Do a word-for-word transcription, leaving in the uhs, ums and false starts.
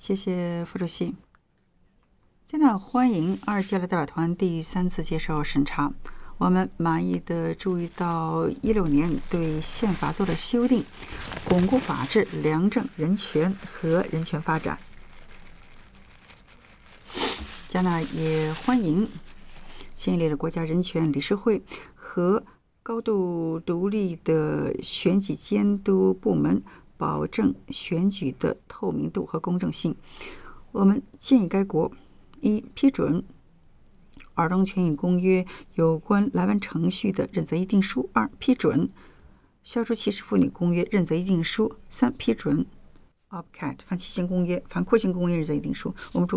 谢谢副主席。现在欢迎二届的代表团第三次接受审查。我们满意的注意到一六年对宪法做的修订，巩固法治、良政、人权和人权发展。加拿大也欢迎建立了国家人权理事会和高度独立的选举监督部门，保证选举的透明度和公正性。我们建议该国一批准儿童权益公约有关来源程序的认责议定书；二批准消除歧视妇女公约认责议定书；三批准 O P C A T 反欺性公约、反酷刑公约认责议定书。我们